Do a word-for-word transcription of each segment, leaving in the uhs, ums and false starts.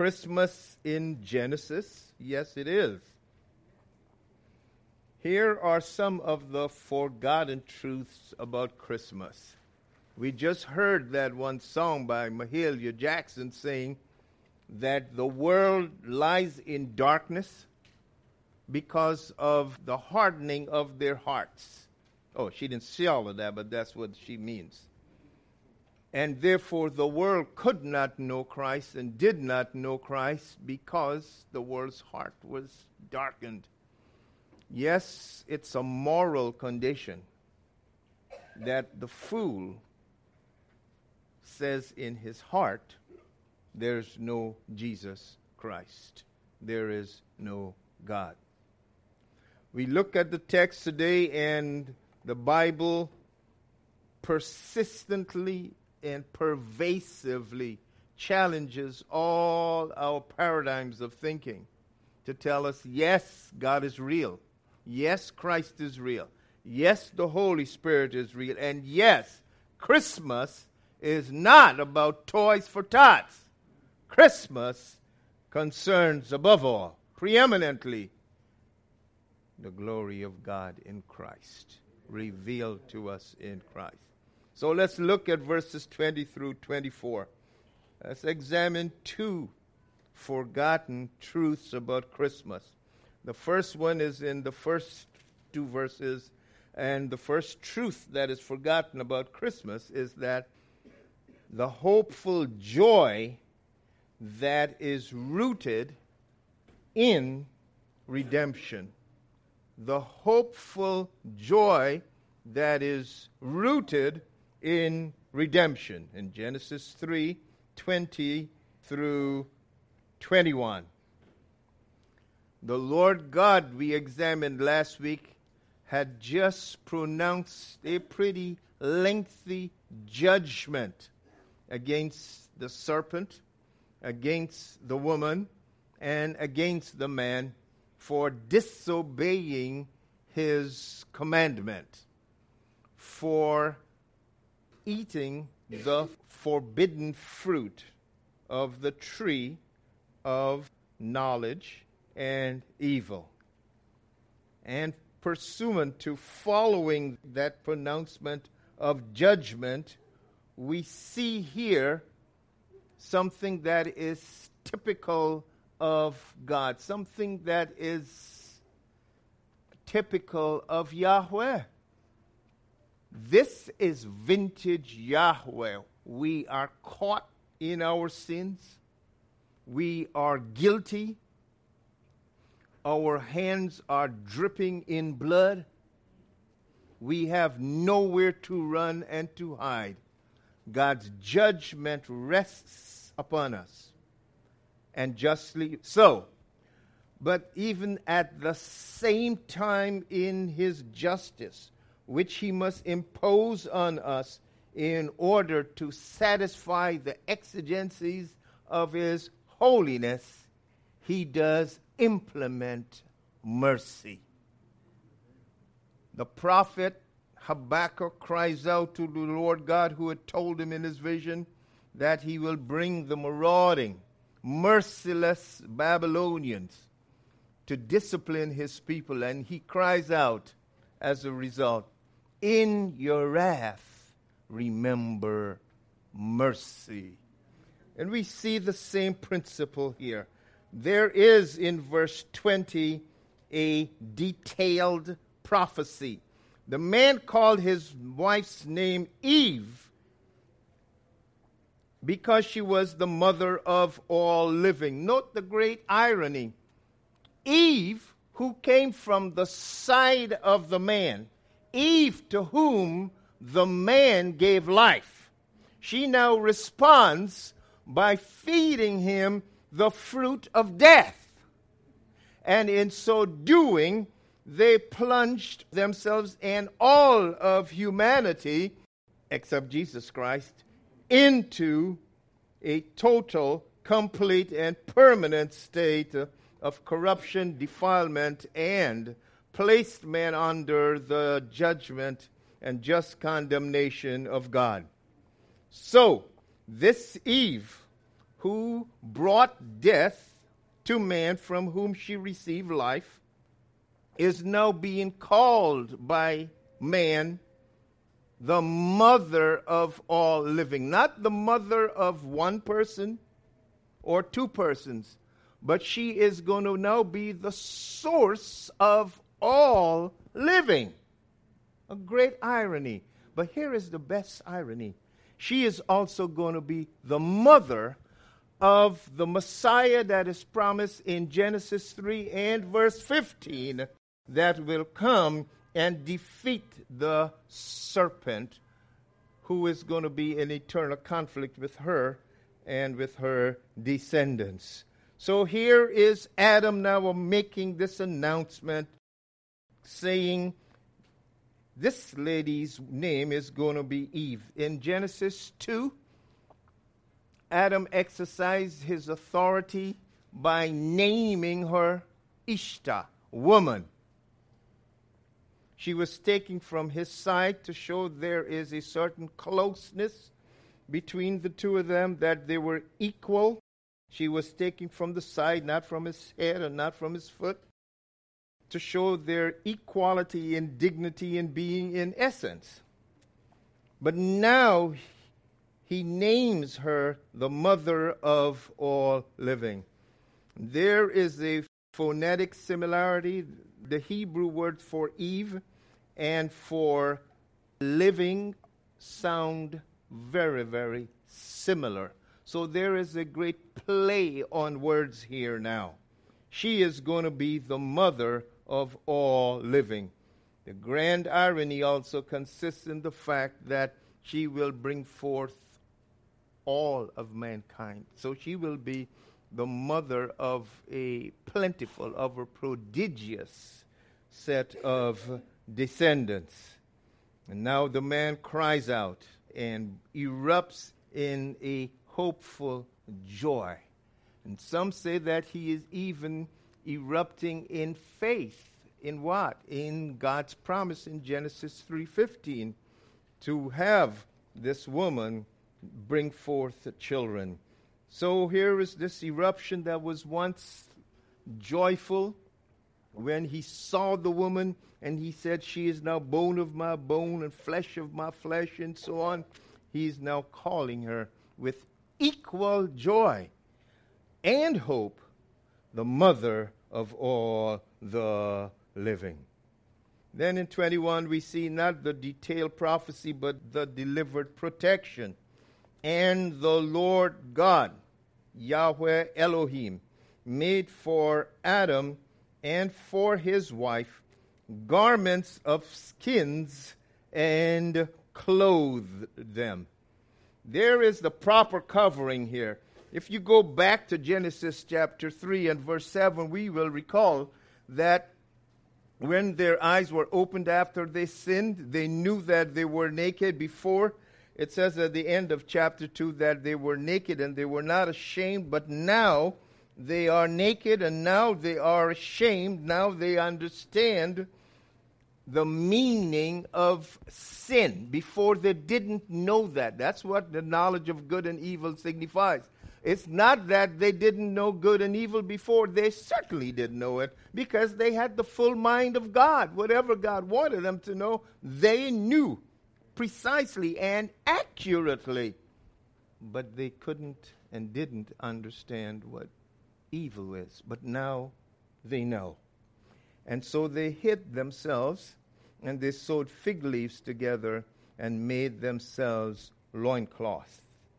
Christmas in Genesis? Yes, it is. Here are some of the forgotten truths about Christmas. We just heard that one song by Mahalia Jackson saying that the world lies in darkness because of the hardening of their hearts. Oh, she didn't say all of that, but that's what she means. And therefore the world could not know Christ and did not know Christ because the world's heart was darkened. Yes, it's a moral condition that the fool says in his heart, there's no Jesus Christ. There is no God. We look at the text today, and the Bible persistently and pervasively challenges all our paradigms of thinking to tell us, yes, God is real. Yes, Christ is real. Yes, the Holy Spirit is real. And yes, Christmas is not about toys for tots. Christmas concerns, above all, preeminently, the glory of God in Christ, revealed to us in Christ. So let's look at verses twenty through twenty-four. Let's examine two forgotten truths about Christmas. The first one is in the first two verses, and the first truth that is forgotten about Christmas is that the hopeful joy that is rooted in redemption. The hopeful joy that is rooted in redemption. In Genesis three, twenty through twenty-one. The Lord God we examined last week had just pronounced a pretty lengthy judgment against the serpent, against the woman, and against the man for disobeying his commandment, for eating the forbidden fruit of the tree of knowledge and evil. And pursuant to following that pronouncement of judgment, we see here something that is typical of God, something that is typical of Yahweh. This is vintage Yahweh. We are caught in our sins. We are guilty. Our hands are dripping in blood. We have nowhere to run and to hide. God's judgment rests upon us, and justly so. But even at the same time, in his justice, which he must impose on us in order to satisfy the exigencies of his holiness, he does implement mercy. The prophet Habakkuk cries out to the Lord God, who had told him in his vision that he will bring the marauding, merciless Babylonians to discipline his people. And he cries out as a result, in your wrath, remember mercy. And we see the same principle here. There is in verse twenty a detailed prophecy. The man called his wife's name Eve because she was the mother of all living. Note the great irony. Eve, who came from the side of the man, Eve to whom the man gave life, she now responds by feeding him the fruit of death. And in so doing, they plunged themselves and all of humanity, except Jesus Christ, into a total, complete, and permanent state of corruption, defilement, and placed man under the judgment and just condemnation of God. So, this Eve, who brought death to man from whom she received life, is now being called by man the mother of all living. Not the mother of one person or two persons, but she is going to now be the source of all living. A great irony. But here is the best irony. She is also going to be the mother of the Messiah that is promised in Genesis three and verse fifteen, that will come and defeat the serpent, who is going to be in eternal conflict with her and with her descendants. So here is Adam now making this announcement, saying this lady's name is going to be Eve. In Genesis two, Adam exercised his authority by naming her Ishta, woman. She was taken from his side to show there is a certain closeness between the two of them, that they were equal. She was taken from the side, not from his head or not from his foot, to show their equality in dignity and being in essence. But now he names her the mother of all living. There is a phonetic similarity. The Hebrew word for Eve and for living sound very, very similar. So there is a great play on words here now. She is going to be the mother of all living. The grand irony also consists in the fact that she will bring forth all of mankind. So she will be the mother of a plentiful, of a prodigious set of descendants. And now the man cries out and erupts in a hopeful joy. And some say that he is even erupting in faith. In what? In God's promise in Genesis three fifteen to have this woman bring forth children. So here is this eruption that was once joyful when he saw the woman and he said, she is now bone of my bone and flesh of my flesh, and so on. He is now calling her with equal joy and hope the mother of all the living. Then in twenty-one we see not the detailed prophecy but the delivered protection. And the Lord God, Yahweh Elohim, made for Adam and for his wife garments of skins and clothed them. There is the proper covering here. If you go back to Genesis chapter three and verse seven, we will recall that when their eyes were opened after they sinned, they knew that they were naked before. It says at the end of chapter two that they were naked and they were not ashamed, but now they are naked and now they are ashamed. Now they understand the meaning of sin. Before they didn't know that. That's what the knowledge of good and evil signifies. It's not that they didn't know good and evil before. They certainly didn't know it because they had the full mind of God. Whatever God wanted them to know, they knew precisely and accurately. But they couldn't and didn't understand what evil is. But now they know. And so they hid themselves and they sewed fig leaves together and made themselves loincloths.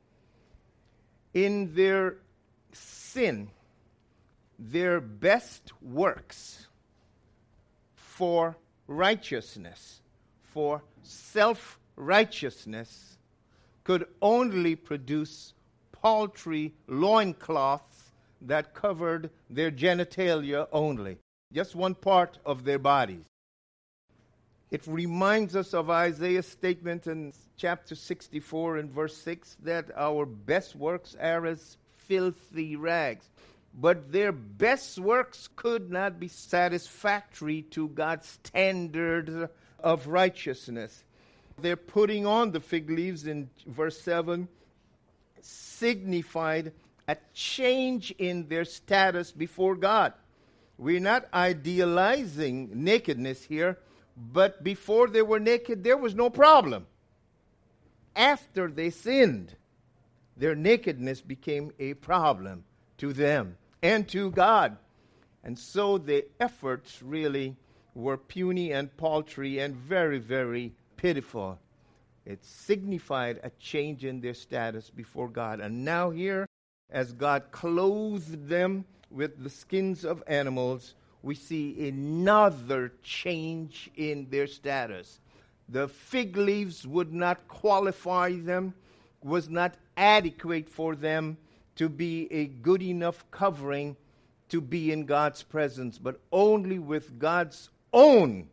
In their sin, their best works for righteousness, for self-righteousness, could only produce paltry loincloths that covered their genitalia only, just one part of their bodies. It reminds us of Isaiah's statement in chapter sixty-four and verse six that our best works are as filthy rags. But their best works could not be satisfactory to God's standard of righteousness. Their putting on the fig leaves in verse seven signified a change in their status before God. We're not idealizing nakedness here, but before they were naked, there was no problem. After they sinned, their nakedness became a problem to them and to God. And so the efforts really were puny and paltry and very, very pitiful. It signified a change in their status before God. And now here, as God clothed them with the skins of animals, we see another change in their status. The fig leaves would not qualify them, was not adequate for them to be a good enough covering to be in God's presence, but only with God's own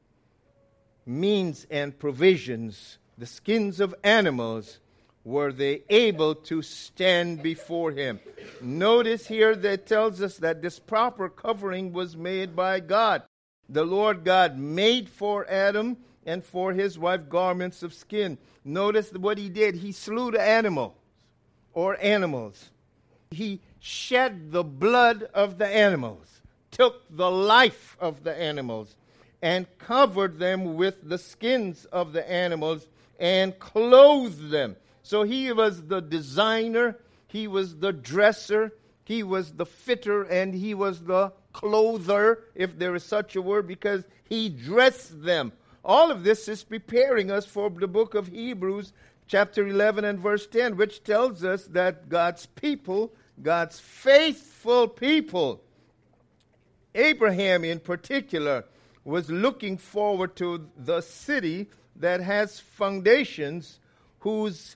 means and provisions, the skins of animals, were they able to stand before him. Notice here that it tells us that this proper covering was made by God. The Lord God made for Adam and for his wife garments of skin. Notice what he did. He slew the animal or animals. He shed the blood of the animals, took the life of the animals, and covered them with the skins of the animals and clothed them. So he was the designer, he was the dresser, he was the fitter, and he was the clother, if there is such a word, because he dressed them. All of this is preparing us for the book of Hebrews, chapter eleven and verse ten, which tells us that God's people, God's faithful people, Abraham in particular, was looking forward to the city that has foundations, whose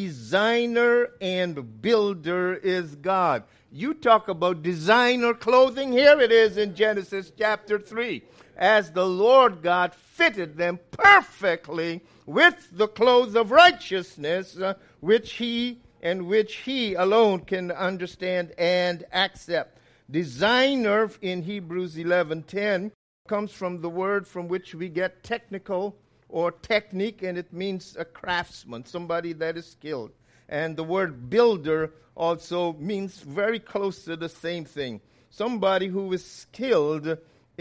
designer and builder is God. You talk about designer clothing, here it is in Genesis chapter three. As the Lord God fitted them perfectly with the clothes of righteousness, uh, which he and which he alone can understand and accept. Designer in Hebrews eleven ten comes from the word from which we get technical or technique, and it means a craftsman, somebody that is skilled. And the word builder also means very close to the same thing. Somebody who is skilled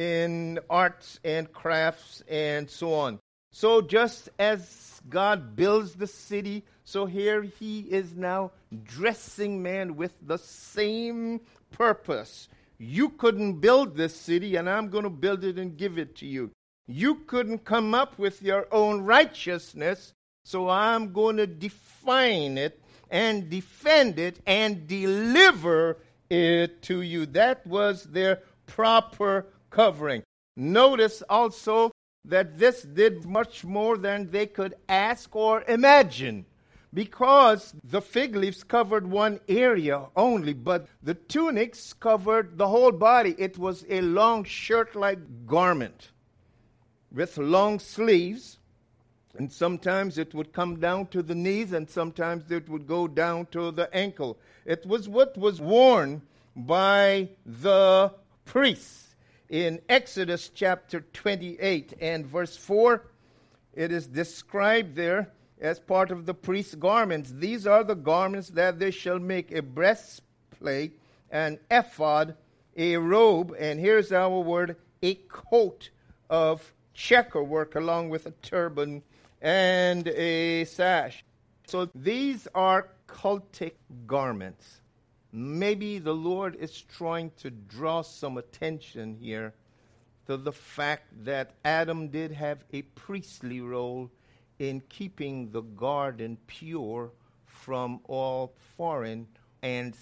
in arts and crafts and so on. So just as God builds the city, so here he is now dressing man with the same purpose. You couldn't build this city, and I'm going to build it and give it to you. You couldn't come up with your own righteousness, so I'm going to define it and defend it and deliver it to you. That was their proper covering. Notice also that this did much more than they could ask or imagine, because the fig leaves covered one area only, but the tunics covered the whole body. It was a long shirt-like garment with long sleeves, and sometimes it would come down to the knees, and sometimes it would go down to the ankle. It was what was worn by the priests. In Exodus chapter twenty-eight and verse four, it is described there as part of the priest's garments. These are the garments that they shall make: a breastplate, an ephod, a robe, and here's our word, a coat of checker work, along with a turban and a sash. So these are cultic garments. Maybe the Lord is trying to draw some attention here to the fact that Adam did have a priestly role in keeping the garden pure from all foreign and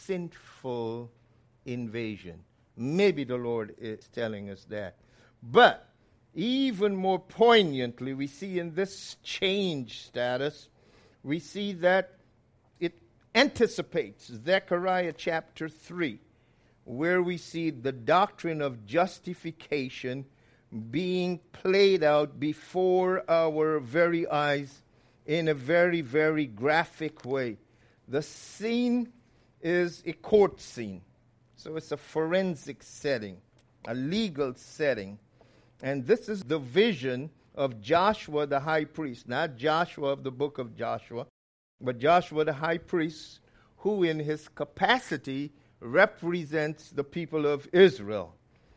sinful invasion. Maybe the Lord is telling us that. But even more poignantly, we see in this change status, we see that it anticipates Zechariah chapter three, where we see the doctrine of justification being played out before our very eyes in a very, very graphic way. The scene is a court scene. So it's a forensic setting, a legal setting. And this is the vision of Joshua the high priest, not Joshua of the book of Joshua, but Joshua the high priest, who in his capacity represents the people of Israel.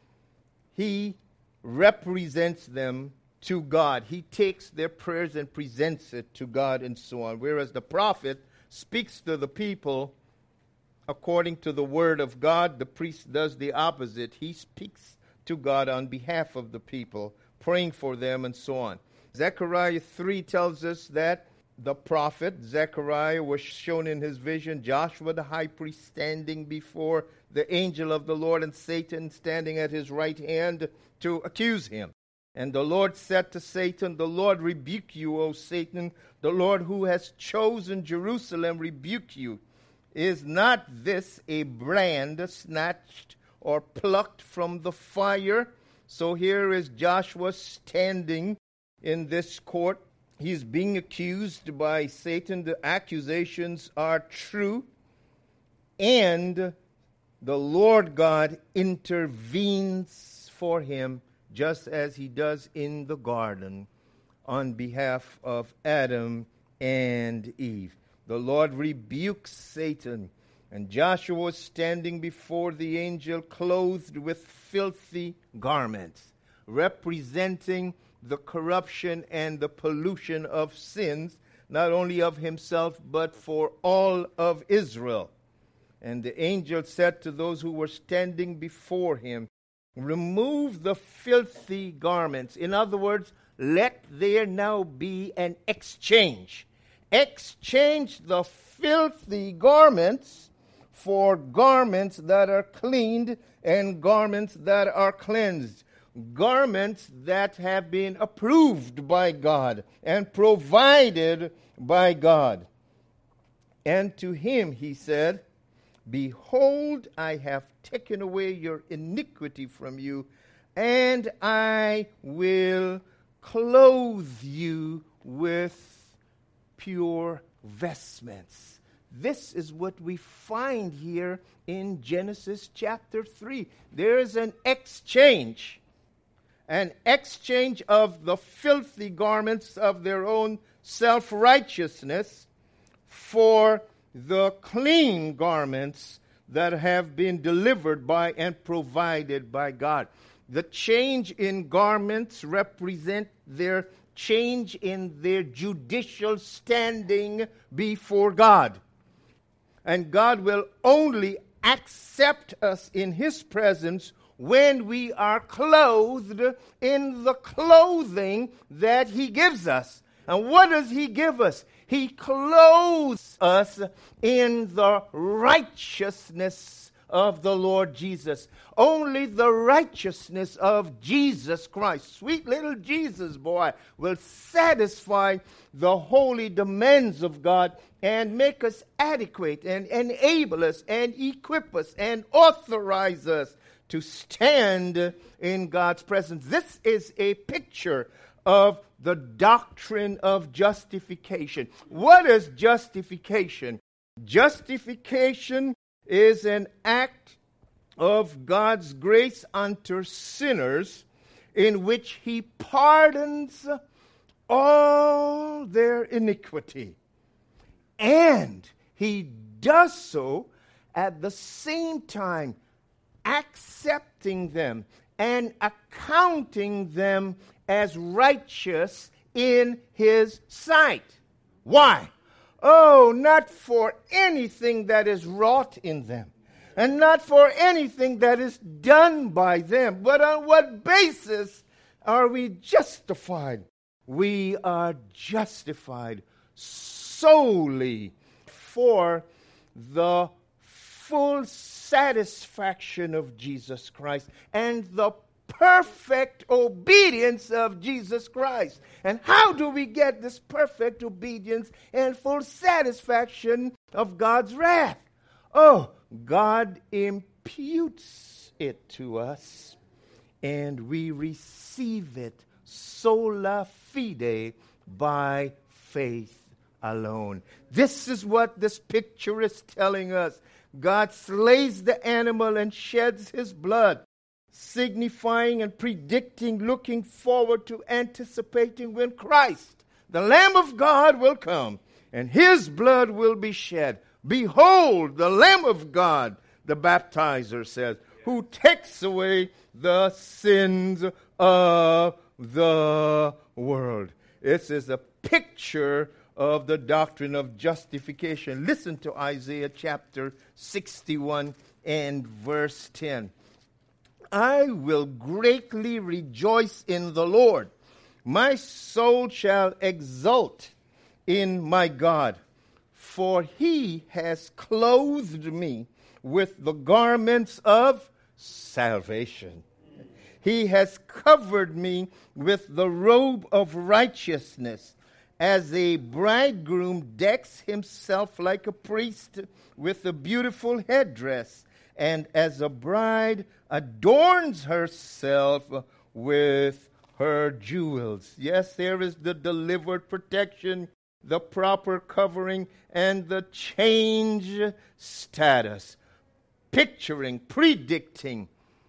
He represents them to God. He takes their prayers and presents it to God and so on. Whereas the prophet speaks to the people according to the word of God, the priest does the opposite. He speaks to God on behalf of the people, praying for them and so on. Zechariah three tells us that the prophet Zechariah was shown in his vision Joshua the high priest standing before the angel of the Lord, and Satan standing at his right hand to accuse him. And the Lord said to Satan, "The Lord rebuke you, O Satan. The Lord who has chosen Jerusalem rebuke you. Is not this a brand snatched or plucked from the fire?" So here is Joshua standing in this court. He's being accused by Satan. The accusations are true. And the Lord God intervenes for him, just as he does in the garden on behalf of Adam and Eve. The Lord rebukes Satan, and Joshua was standing before the angel clothed with filthy garments, representing the corruption and the pollution of sins, not only of himself, but for all of Israel. And the angel said to those who were standing before him, "Remove the filthy garments." In other words, let there now be an exchange. Exchange the filthy garments for garments that are cleaned and garments that are cleansed. Garments that have been approved by God and provided by God. And to him he said, "Behold, I have taken away your iniquity from you, and I will clothe you with pure vestments." This is what we find here in Genesis chapter three. There is an exchange. An exchange of the filthy garments of their own self-righteousness for the clean garments that have been delivered by and provided by God. The change in garments represent their change in their judicial standing before God. And God will only accept us in his presence when we are clothed in the clothing that he gives us. And what does he give us? He clothes us in the righteousness of the Lord Jesus. Only the righteousness of Jesus Christ, sweet little Jesus boy, will satisfy the holy demands of God and make us adequate and enable us and equip us and authorize us to stand in God's presence. This is a picture of the doctrine of justification. What is justification? Justification is an act of God's grace unto sinners in which he pardons all their iniquity. And he does so at the same time accepting them and accounting them as righteous in his sight. Why? Oh, not for anything that is wrought in them, and not for anything that is done by them, but on what basis are we justified? We are justified solely for the full satisfaction of Jesus Christ and the perfect obedience of Jesus Christ. And how do we get this perfect obedience and full satisfaction of God's wrath? Oh, God imputes it to us, and we receive it sola fide, by faith alone. This is what this picture is telling us. God slays the animal and sheds his blood, signifying and predicting, looking forward to, anticipating when Christ, the Lamb of God, will come, and his blood will be shed Behold, the Lamb of God, the baptizer says, who takes away the sins of the world. This is a picture of the doctrine of justification. Listen to Isaiah chapter sixty-one and verse ten. I will greatly rejoice in the Lord. My soul shall exult in my God, for he has clothed me with the garments of salvation. He has covered me with the robe of righteousness, as a bridegroom decks himself like a priest with a beautiful headdress, and as a bride adorns herself with her jewels. Yes, there is the delivered protection, the proper covering, and the change status, picturing, predicting,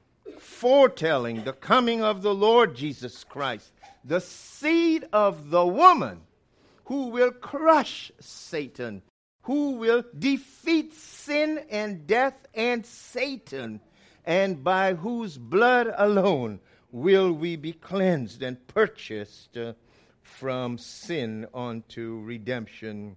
foretelling the coming of the Lord Jesus Christ, the seed of the woman who will crush Satan, who will defeat sin and death and Satan, and by whose blood alone will we be cleansed and purchased uh, from sin unto redemption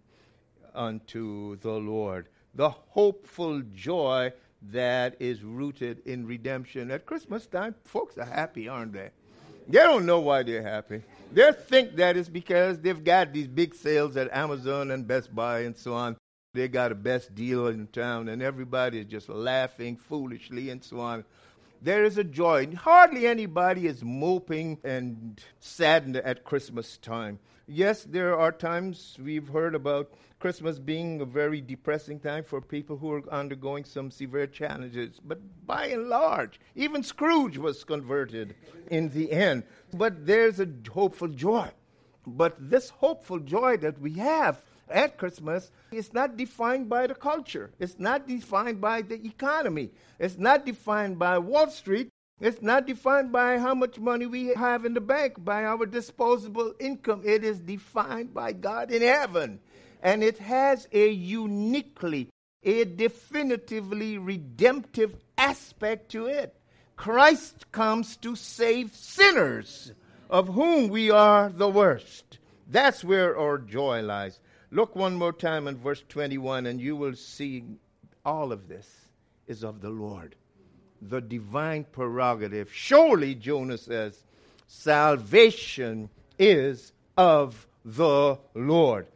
unto the Lord. The hopeful joy that is rooted in redemption. At Christmas time, folks are happy, aren't they? They don't know why they're happy. They think that it's because they've got these big sales at Amazon and Best Buy and so on. They got a best deal in town, and everybody is just laughing foolishly and so on. There is a joy. Hardly anybody is moping and saddened at Christmas time. Yes, there are times we've heard about Christmas being a very depressing time for people who are undergoing some severe challenges. But by and large, even Scrooge was converted in the end. But there's a hopeful joy. But this hopeful joy that we have at Christmas is not defined by the culture. It's not defined by the economy. It's not defined by Wall Street. It's not defined by how much money we have in the bank, by our disposable income. It is defined by God in heaven. And it has a uniquely, a definitively redemptive aspect to it. Christ comes to save sinners, of whom we are the worst. That's where our joy lies. Look one more time in verse twenty-one, and you will see all of this is of the Lord. The divine prerogative. Surely, Jonah says, salvation is of the Lord.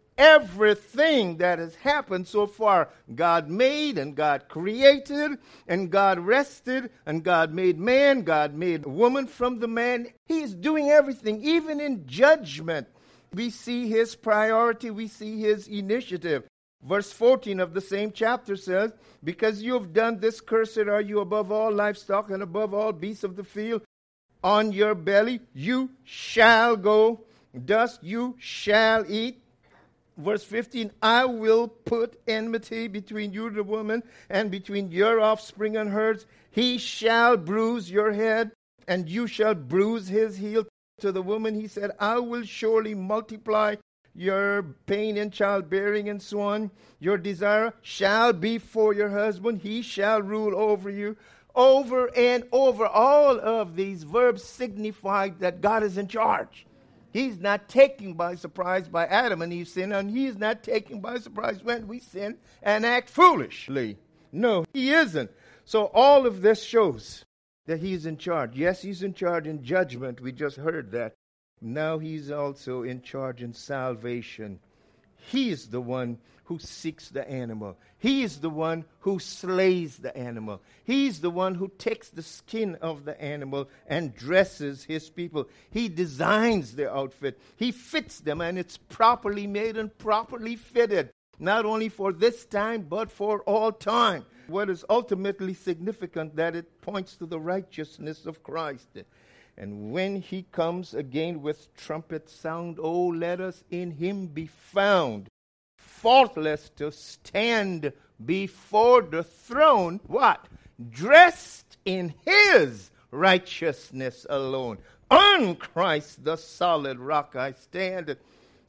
Everything that has happened so far, God made and God created and God rested and God made man, God made woman from the man. He is doing everything, even in judgment. We see his priority, we see his initiative. Verse fourteen of the same chapter says, because you have done this, cursed are you above all livestock and above all beasts of the field. On your belly you shall go, dust you shall eat. Verse fifteen, I will put enmity between you and the woman, and between your offspring and hers. He shall bruise your head, and you shall bruise his heel. To the woman he said, I will surely multiply your pain in childbearing and so on. Your desire shall be for your husband. He shall rule over you. Over and over, all of these verbs signify that God is in charge. He's not taken by surprise by Adam and Eve's sin, and he's not taken by surprise when we sin and act foolishly. No, he isn't. So all of this shows that he's in charge. Yes, he's in charge in judgment. We just heard that. Now he's also in charge in salvation. He is the one who seeks the animal. He is the one who slays the animal. He's the one who takes the skin of the animal and dresses his people. He designs their outfit. He fits them, and it's properly made and properly fitted, not only for this time, but for all time. What is ultimately significant, that it points to the righteousness of Christ. And when he comes again with trumpet sound, oh, let us in him be found, faultless to stand before the throne. What? Dressed in his righteousness alone. On Christ the solid rock I stand.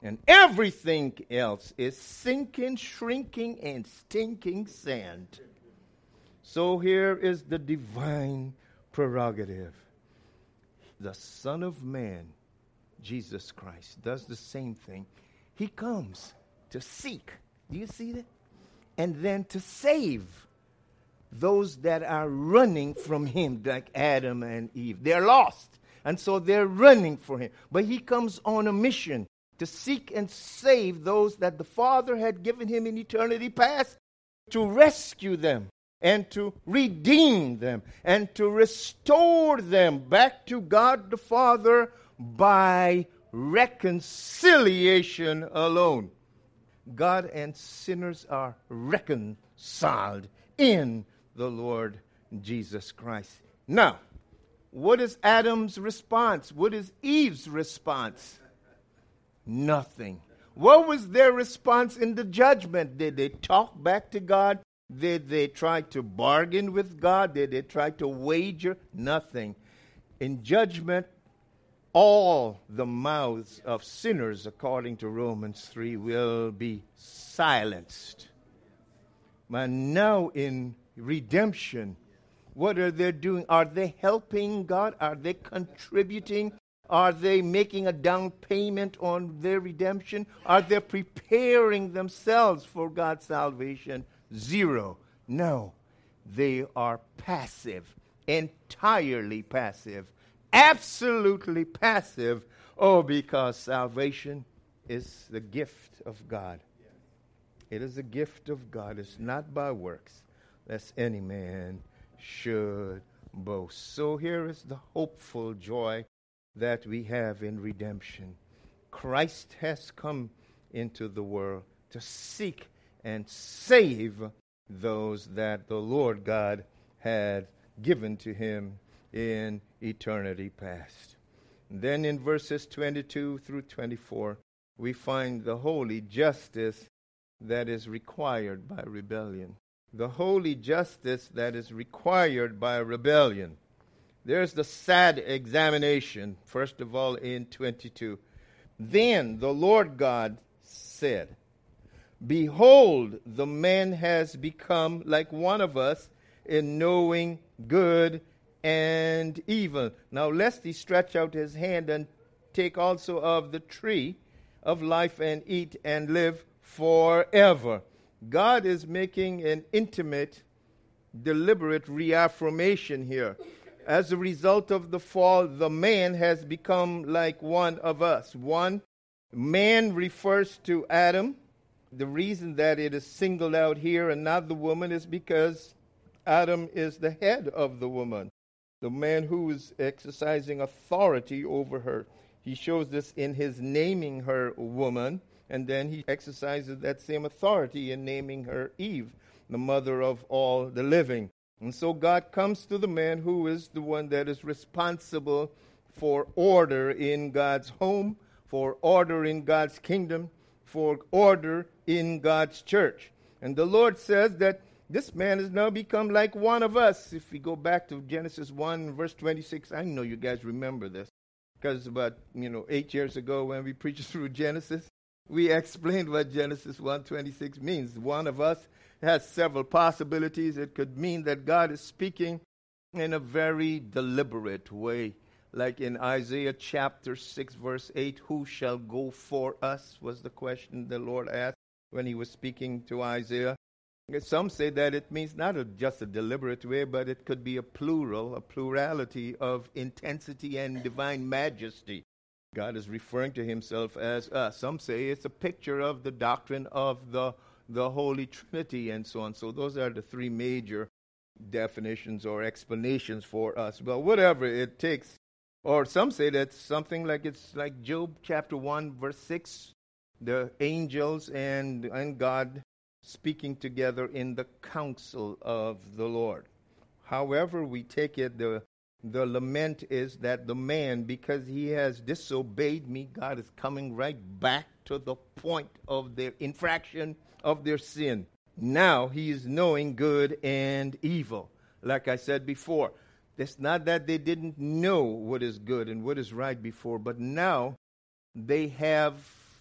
And everything else is sinking, shrinking, and stinking sand. So here is the divine prerogative. The Son of Man, Jesus Christ, does the same thing. He comes to seek. Do you see that? And then to save those that are running from him, like Adam and Eve. They're lost, and so they're running for him. But he comes on a mission to seek and save those that the Father had given him in eternity past, to rescue them and to redeem them and to restore them back to God the Father by reconciliation alone. God and sinners are reconciled in the Lord Jesus Christ. Now, what is Adam's response? What is Eve's response? Nothing. What was their response in the judgment? Did they talk back to God? Did they try to bargain with God? Did they try to wager? Nothing. In judgment, all the mouths of sinners, according to Romans three, will be silenced. But now in redemption, what are they doing? Are they helping God? Are they contributing? Are they making a down payment on their redemption? Are they preparing themselves for God's salvation? Zero. No. They are passive, entirely passive, absolutely passive. Oh, because salvation is the gift of God. It is a gift of God. It's not by works, lest any man should boast. So here is the hopeful joy that we have in redemption. Christ has come into the world to seek and save those that the Lord God had given to him in eternity past. And then in verses twenty-two through twenty-four, we find the holy justice that is required by rebellion. The holy justice that is required by rebellion. There's the sad examination, first of all, in twenty-two. Then the Lord God said, Behold, the man has become like one of us in knowing good and evil. Now lest he stretch out his hand and take also of the tree of life and eat and live forever. God is making an intimate, deliberate reaffirmation here. As a result of the fall, the man has become like one of us. One, man refers to Adam. The reason that it is singled out here and not the woman is because Adam is the head of the woman, the man who is exercising authority over her. He shows this in his naming her woman, and then he exercises that same authority in naming her Eve, the mother of all the living. And so God comes to the man who is the one that is responsible for order in God's home, for order in God's kingdom, for order in God's church. And the Lord says that this man has now become like one of us. If we go back to Genesis one, verse twenty-six, I know you guys remember this, because about, you know, eight years ago when we preached through Genesis, we explained what Genesis one twenty-six means. One of us has several possibilities. It could mean that God is speaking in a very deliberate way. Like in Isaiah chapter six, verse eight, who shall go for us, was the question the Lord asked when he was speaking to Isaiah. Some say that it means not a, just a deliberate way, but it could be a plural, a plurality of intensity and divine majesty. God is referring to himself as us. Some say it's a picture of the doctrine of the, the Holy Trinity and so on. So those are the three major definitions or explanations for us. Well, whatever it takes. Or some say that something like it's like Job chapter one, verse six, the angels and, and God speaking together in the counsel of the Lord. However we take it, the The lament is that the man, because he has disobeyed me, God is coming right back to the point of their infraction, of their sin. Now he is knowing good and evil. Like I said before, it's not that they didn't know what is good and what is right before, but now they have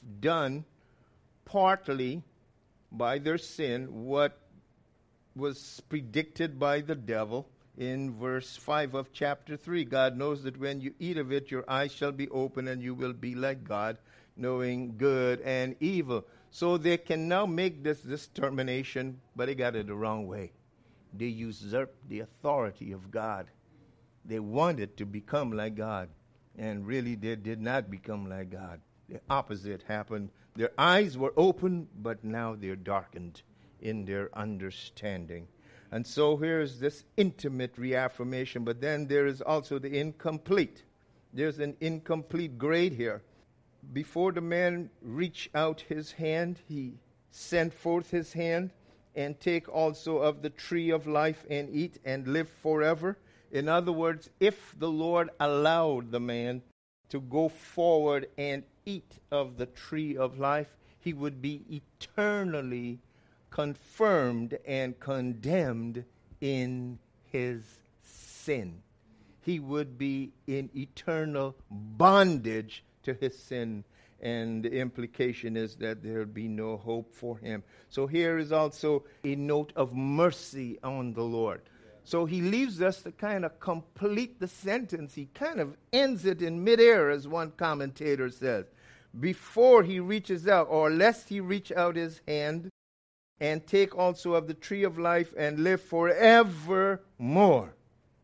done partly by their sin what was predicted by the devil in verse five of chapter three. God knows that when you eat of it, your eyes shall be open and you will be like God, knowing good and evil. So they can now make this determination, but they got it the wrong way. They usurped the authority of God. They wanted to become like God, and really they did not become like God. The opposite happened. Their eyes were open, but now they're darkened in their understanding. And so here's this intimate reaffirmation, but then there is also the incomplete. There's an incomplete grade here. Before the man reached out his hand, he sent forth his hand, and take also of the tree of life and eat and live forever. In other words, if the Lord allowed the man to go forward and eat of the tree of life, he would be eternally confirmed and condemned in his sin. He would be in eternal bondage to his sin, and the implication is that there would be no hope for him. So here is also a note of mercy on the Lord. So he leaves us to kind of complete the sentence. He kind of ends it in midair, as one commentator says. Before he reaches out, or lest he reach out his hand, and take also of the tree of life and live forevermore.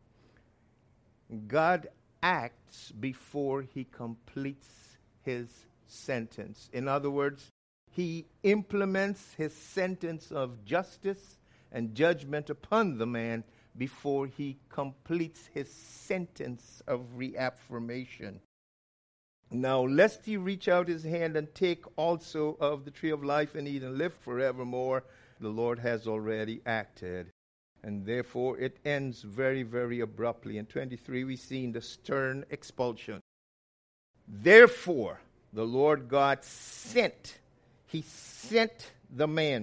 God acts before he completes his sentence. In other words, he implements his sentence of justice and judgment upon the man before he completes his sentence of reaffirmation. Now, lest he reach out his hand and take also of the tree of life and eat and live forevermore, the Lord has already acted. And therefore, it ends very, very abruptly. In twenty-three, we see the stern expulsion. Therefore, the Lord God sent, he sent the man.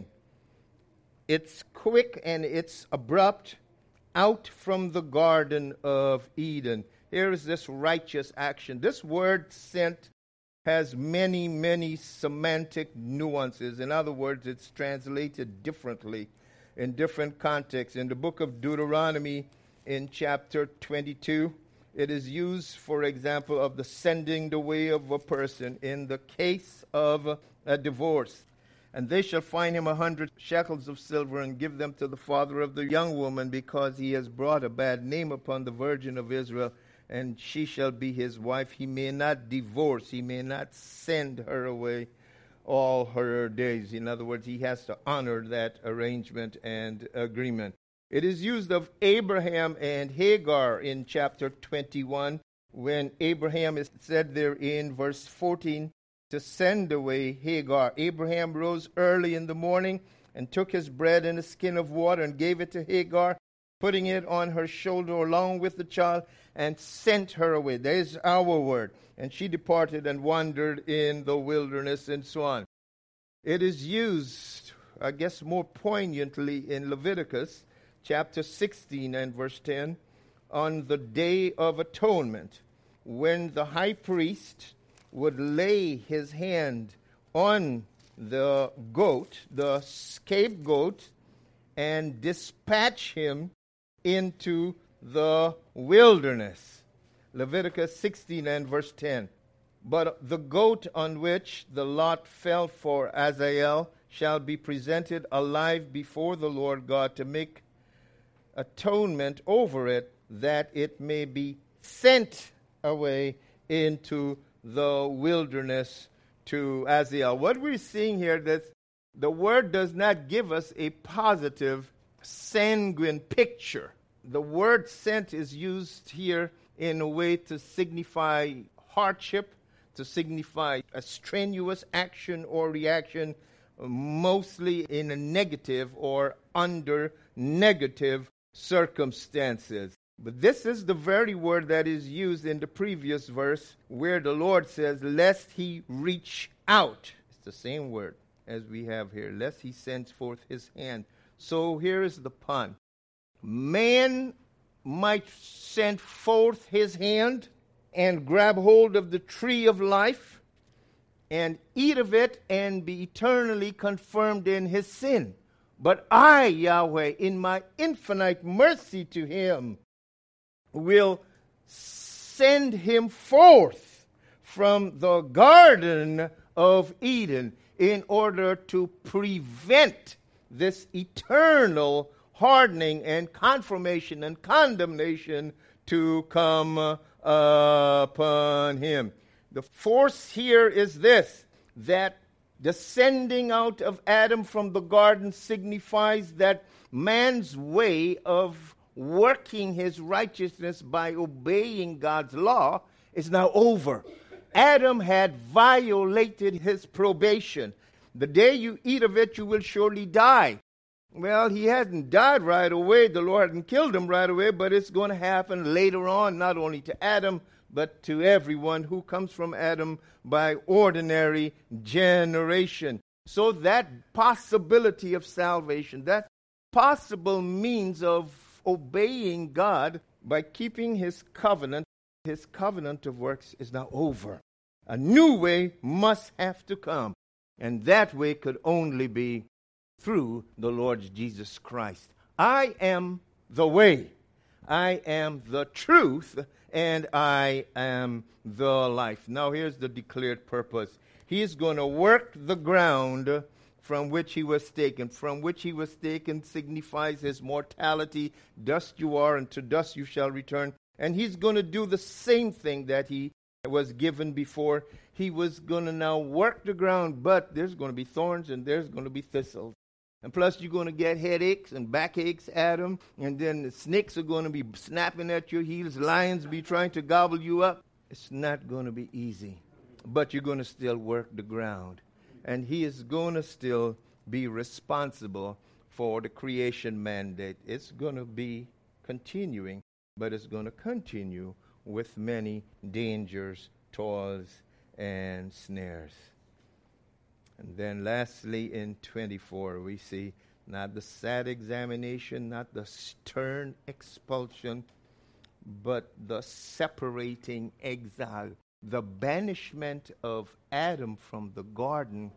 It's quick and it's abrupt, out from the Garden of Eden. Here is this righteous action. This word sent has many, many semantic nuances. In other words, it's translated differently in different contexts. In the book of Deuteronomy, in chapter twenty-two, it is used, for example, of the sending the way of a person in the case of a divorce. And they shall find him a hundred shekels of silver and give them to the father of the young woman, because he has brought a bad name upon the virgin of Israel, and she shall be his wife. He may not divorce, he may not send her away all her days. In other words, he has to honor that arrangement and agreement. It is used of Abraham and Hagar in chapter twenty-one, when Abraham is said there in verse fourteen to send away Hagar. Abraham rose early in the morning and took his bread and a skin of water and gave it to Hagar, putting it on her shoulder along with the child, and sent her away. There's our word. And she departed and wandered in the wilderness, and so on. It is used, I guess, more poignantly in Leviticus chapter sixteen and verse ten, on the Day of Atonement, when the high priest would lay his hand on the goat, the scapegoat, and dispatch him into the wilderness. Leviticus sixteen and verse ten. But the goat on which the lot fell for Azazel shall be presented alive before the Lord God to make atonement over it, that it may be sent away into the wilderness to Azazel. What we're seeing here, that the word does not give us a positive, sanguine picture. The word sent is used here in a way to signify hardship, to signify a strenuous action or reaction, mostly in a negative or under negative circumstances. But this is the very word that is used in the previous verse where the Lord says, lest he reach out. It's the same word as we have here, lest he sends forth his hand. So here is the pun. Man might send forth his hand and grab hold of the tree of life and eat of it and be eternally confirmed in his sin. But I, Yahweh, in my infinite mercy to him, will send him forth from the Garden of Eden in order to prevent this eternal hardening and confirmation and condemnation to come uh, upon him. The force here is this, that the sending out of Adam from the garden signifies that man's way of working his righteousness by obeying God's law is now over. Adam had violated his probation. The day you eat of it, you will surely die. Well, he hadn't died right away. The Lord hadn't killed him right away, but it's going to happen later on, not only to Adam, but to everyone who comes from Adam by ordinary generation. So that possibility of salvation, that possible means of obeying God by keeping his covenant, his covenant of works is now over. A new way must have to come, and that way could only be through the Lord Jesus Christ. I am the way, I am the truth, and I am the life. Now here's the declared purpose. He is going to work the ground from which he was taken. From which he was taken signifies his mortality. Dust you are, and to dust you shall return. And he's going to do the same thing that he was given before. He was going to now work the ground, but there's going to be thorns and there's going to be thistles. And plus you're going to get headaches and backaches, Adam, and then the snakes are going to be snapping at your heels, lions be trying to gobble you up. It's not going to be easy, but you're going to still work the ground. And he is going to still be responsible for the creation mandate. It's going to be continuing, but it's going to continue with many dangers, toils, and snares. And then lastly, in twenty-four, we see not the sad examination, not the stern expulsion, but the separating exile. The banishment of Adam from the garden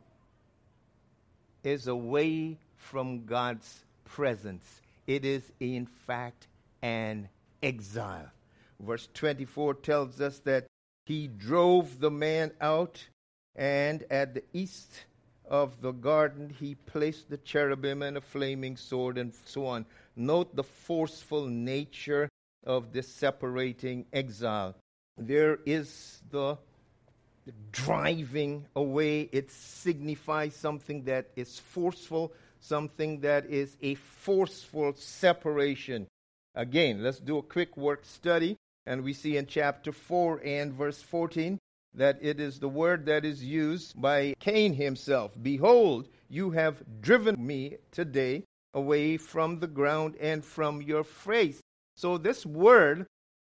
is away from God's presence. It is, in fact, an exile. Verse twenty-four tells us that he drove the man out, and at the east of the garden he placed the cherubim and a flaming sword, and so on. Note the forceful nature of this separating exile. There is the, the driving away. It signifies something that is forceful, something that is a forceful separation. Again, let's do a quick word study. And we see in chapter four and verse fourteen that it is the word that is used by Cain himself. Behold, you have driven me today away from the ground and from your face. So this word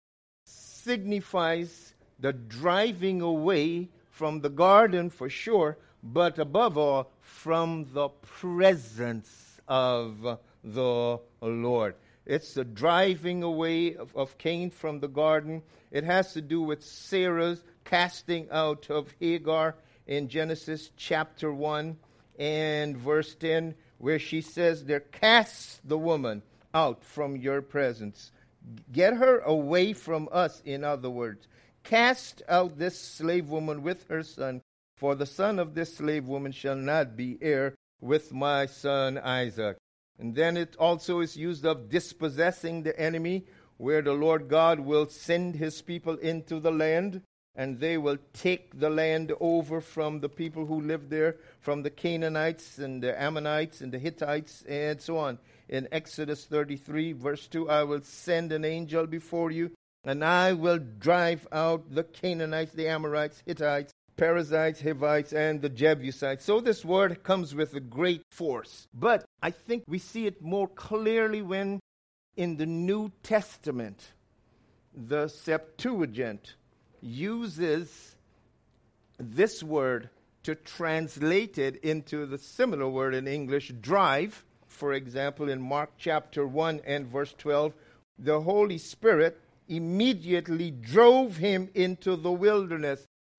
signifies the driving away from the garden for sure, but above all, from the presence of the Lord. It's the driving away of, of Cain from the garden. It has to do with Sarah's casting out of Hagar in Genesis chapter one and verse ten, where she says there, cast the woman out from your presence. Get her away from us, in other words. Cast out this slave woman with her son, for the son of this slave woman shall not be heir with my son Isaac. And then it also is used of dispossessing the enemy, where the Lord God will send his people into the land, and they will take the land over from the people who live there, from the Canaanites and the Ammonites and the Hittites and so on. In Exodus thirty-three, verse two, I will send an angel before you, and I will drive out the Canaanites, the Amorites, Hittites, Perizzites, Hivites, and the Jebusites. So this word comes with a great force. But I think we see it more clearly when in the New Testament, the Septuagint uses this word to translate it into the similar word in English, drive. For example, in Mark chapter one and verse twelve, the Holy Spirit immediately drove him into the wilderness.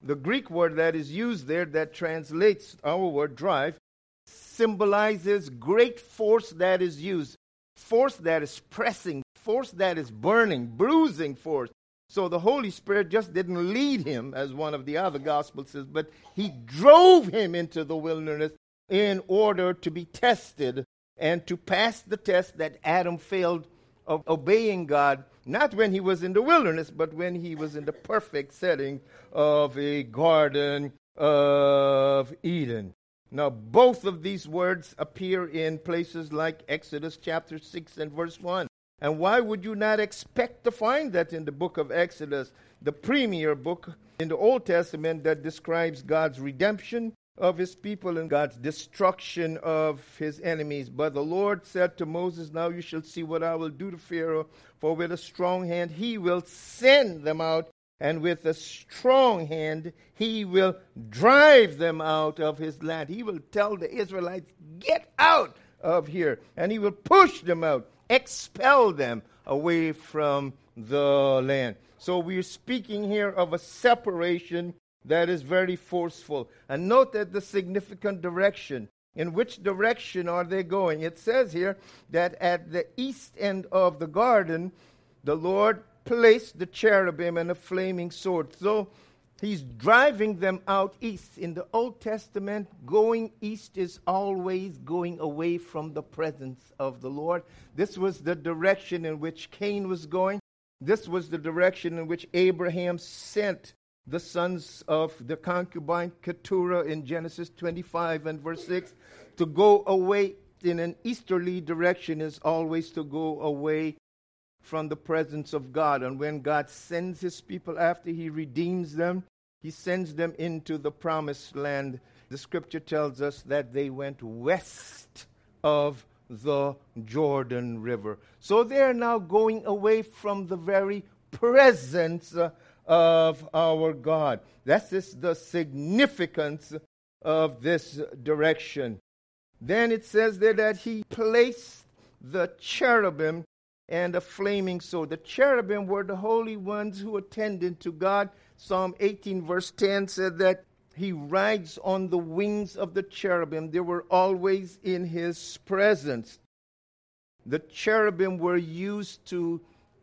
The Greek word that is used there that translates our word drive symbolizes great force that is used, force that is pressing, force that is burning, bruising force. So the Holy Spirit just didn't lead him, as one of the other Gospels says, but he drove him into the wilderness in order to be tested and to pass the test that Adam failed of obeying God, not when he was in the wilderness, but when he was in the perfect setting of a Garden of Eden. Now, both of these words appear in places like Exodus chapter six and verse one. And why would you not expect to find that in the book of Exodus, the premier book in the Old Testament that describes God's redemption of his people and God's destruction of his enemies? But the Lord said to Moses, now you shall see what I will do to Pharaoh, for with a strong hand he will send them out, and with a strong hand he will drive them out of his land. He will tell the Israelites, get out of here, and he will push them out, expel them away from the land. So we're speaking here of a separation that is very forceful. And note that the significant direction. In which direction are they going? It says here that at the east end of the garden, the Lord placed the cherubim and a flaming sword. So he's driving them out east. In the Old Testament, going east is always going away from the presence of the Lord. This was the direction in which Cain was going. This was the direction in which Abraham sent the sons of the concubine Keturah in Genesis twenty-five and verse six. To go away in an easterly direction is always to go away from the presence of God. And when God sends his people after he redeems them, he sends them into the promised land. The scripture tells us that they went west of the Jordan River. So they are now going away from the very presence uh, of our God. That is the significance of this direction. Then it says there that he placed the cherubim and a flaming sword. The cherubim were the holy ones who attended to God. Psalm eighteen verse ten said that he rides on the wings of the cherubim. They were always in his presence. The cherubim were used to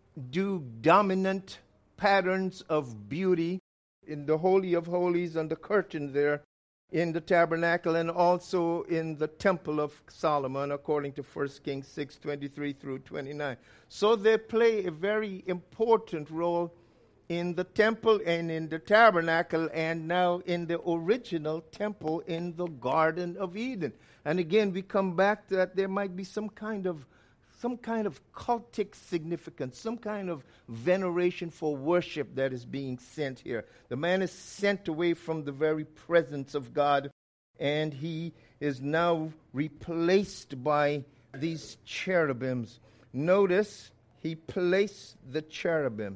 do dominant patterns of beauty in the Holy of Holies and the curtain there in the tabernacle, and also in the temple of Solomon, according to First Kings six twenty-three through twenty-nine. So they play a very important role in the temple and in the tabernacle, and now in the original temple in the Garden of Eden. And again, we come back to that there might be some kind of some kind of cultic significance, some kind of veneration for worship that is being sent here. The man is sent away from the very presence of God, and he is now replaced by these cherubims. Notice, he placed the cherubim.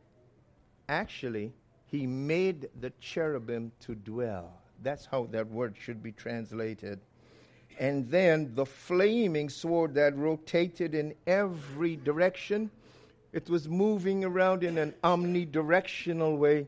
Actually, he made the cherubim to dwell. That's how that word should be translated. And then the flaming sword that rotated in every direction, it was moving around in an omnidirectional way.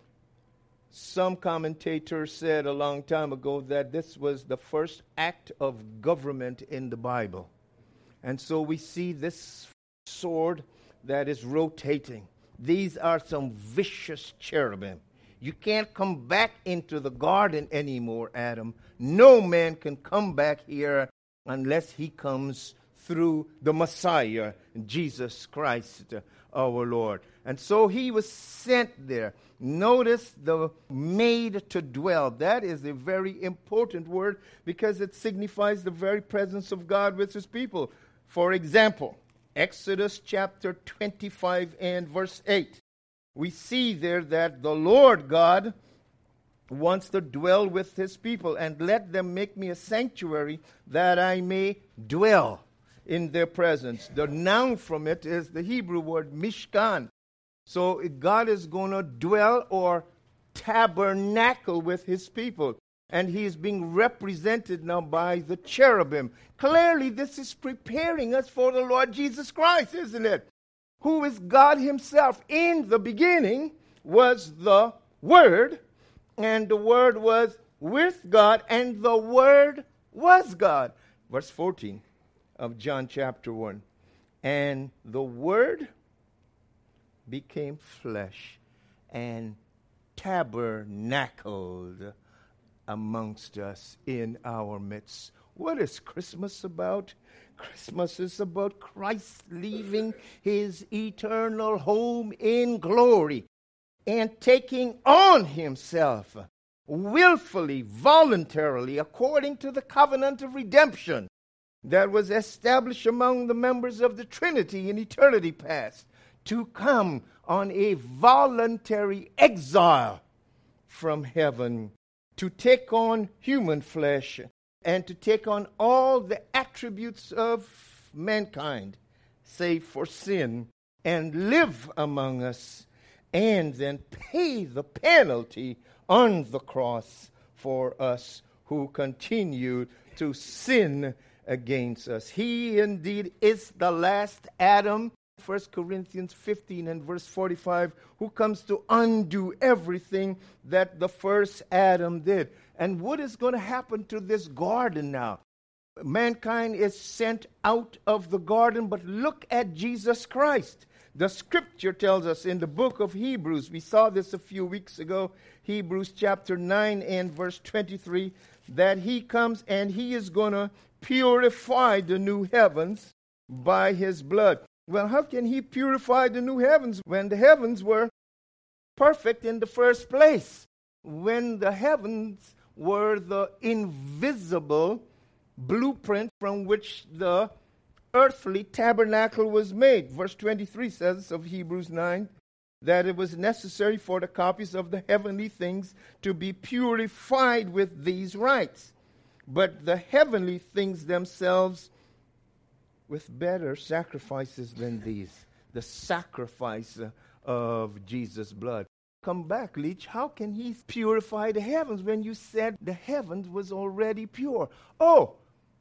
Some commentators said a long time ago that this was the first act of government in the Bible. And so we see this sword that is rotating. These are some vicious cherubim. You can't come back into the garden anymore, Adam. No man can come back here unless he comes through the Messiah, Jesus Christ, our Lord. And so he was sent there. Notice the made to dwell. That is a very important word because it signifies the very presence of God with his people. For example, Exodus chapter twenty-five and verse eight. We see there that the Lord God wants to dwell with his people, and let them make me a sanctuary that I may dwell in their presence. The noun from it is the Hebrew word mishkan. So God is going to dwell or tabernacle with his people, and he is being represented now by the cherubim. Clearly, this is preparing us for the Lord Jesus Christ, isn't it? Who is God himself. In the beginning was the Word, and the Word was with God, and the Word was God. Verse fourteen of John chapter one. And the Word became flesh and tabernacled amongst us in our midst. What is Christmas about? Christmas is about Christ leaving his eternal home in glory and taking on himself willfully, voluntarily, according to the covenant of redemption that was established among the members of the Trinity in eternity past, to come on a voluntary exile from heaven, to take on human flesh and to take on all the attributes of mankind, save for sin, and live among us, and then pay the penalty on the cross for us who continue to sin against us. He indeed is the last Adam, First Corinthians fifteen and verse forty-five, who comes to undo everything that the first Adam did. And what is going to happen to this garden now? Mankind is sent out of the garden, but look at Jesus Christ. The scripture tells us in the book of Hebrews, we saw this a few weeks ago, Hebrews chapter nine and verse twenty-three, that he comes and he is going to purify the new heavens by his blood. Well, how can he purify the new heavens when the heavens were perfect in the first place? When the heavens were the invisible blueprint from which the earthly tabernacle was made. Verse twenty-three says of Hebrews nine that it was necessary for the copies of the heavenly things to be purified with these rites. But the heavenly things themselves with better sacrifices than these. The sacrifice of Jesus' blood. Come back, Leach. How can he purify the heavens when you said the heavens was already pure? Oh,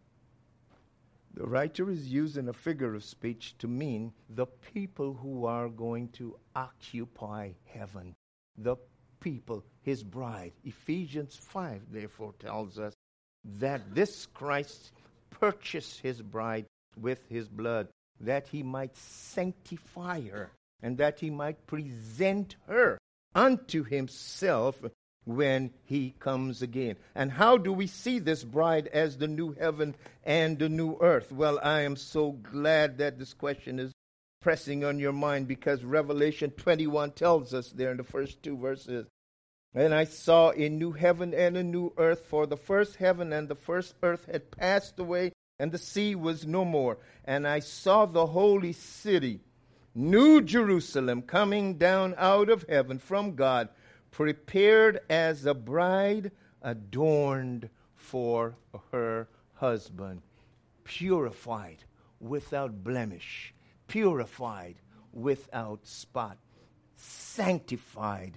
the writer is using a figure of speech to mean the people who are going to occupy heaven. The people, his bride. Ephesians five, therefore, tells us that this Christ purchased his bride with his blood, that he might sanctify her, and that he might present her unto himself when he comes again. And how do we see this bride as the new heaven and the new earth? Well, I am so glad that this question is pressing on your mind, because Revelation twenty-one tells us there in the first two verses, and I saw a new heaven and a new earth, for the first heaven and the first earth had passed away, and the sea was no more. And I saw the holy city, New Jerusalem, coming down out of heaven from God, prepared as a bride adorned for her husband, purified without blemish, purified without spot, sanctified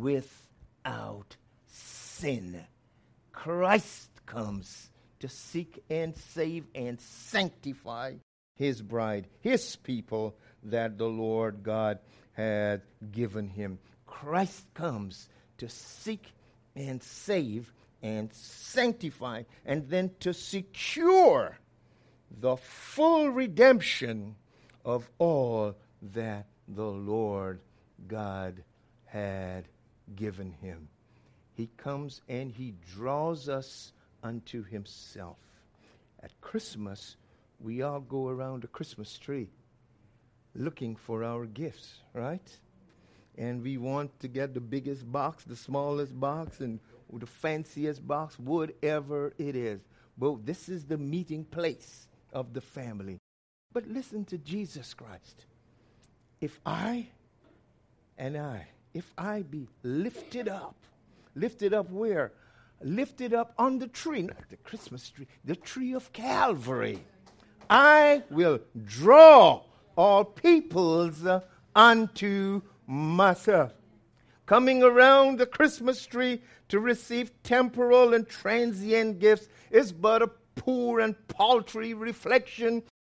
without sin. Christ comes to seek and save and sanctify his bride, his people that the Lord God had given him. Christ comes to seek and save and sanctify, and then to secure the full redemption of all that the Lord God had given him. He comes and he draws us unto himself. At Christmas, we all go around the Christmas tree looking for our gifts, right? And we want to get the biggest box, the smallest box, and the fanciest box, whatever it is. But this is the meeting place of the family. But listen to Jesus Christ. If I and I, if I be lifted up, lifted up where? Lifted up on the tree, not the Christmas tree, the tree of Calvary, I will draw all peoples uh, unto myself. Coming around the Christmas tree to receive temporal and transient gifts is but a poor and paltry reflection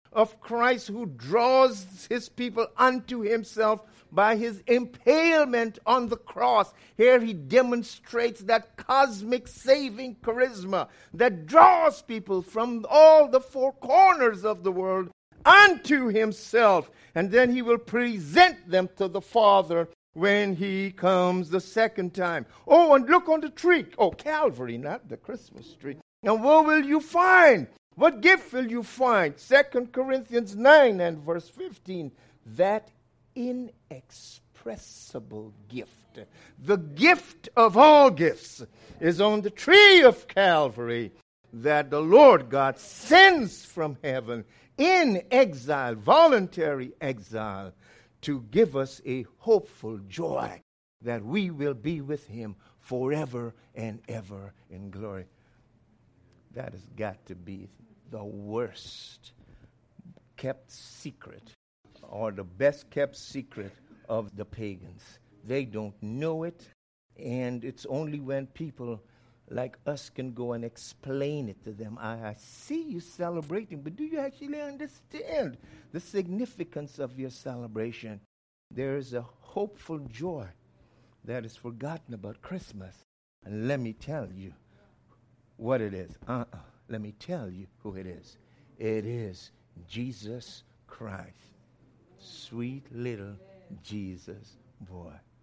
of Christ who draws his people unto himself by his impalement on the cross. Here he demonstrates that cosmic saving charisma that draws people from all the four corners of the world unto himself. And then he will present them to the Father when he comes the second time. Oh, and look on the tree. Oh, Calvary, not the Christmas tree. Now, what will you find? What gift will you find? Second Corinthians nine and verse fifteen. That inexpressible gift, the gift of all gifts, is on the tree of Calvary that the Lord God sends from heaven in exile, voluntary exile, to give us a hopeful joy that we will be with him forever and ever in glory. That has got to be the worst kept secret, or the best kept secret of the pagans. They don't know it, and it's only when people like us can go and explain it to them. I, I see you celebrating, but do you actually understand the significance of your celebration? There is a hopeful joy that is forgotten about Christmas. And let me tell you what it is. Uh-uh. Let me tell you who it is. It is Jesus Christ. Sweet little Jesus boy.